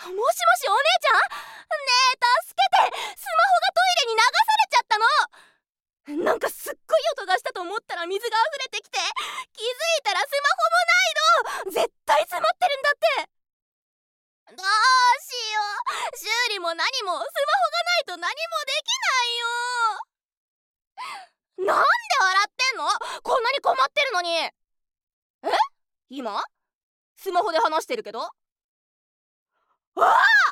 もしもしお姉ちゃん、ねえ助けて、スマホがトイレに流されちゃったの。なんかすっごい音がしたと思ったら水が溢れてきて、気づいたらスマホもないの。絶対詰まってるんだって。どうしよう、修理も何もスマホがないと何もできないよ。なんで笑ってんの、こんなに困ってるのに。今スマホで話してるけど。ああ、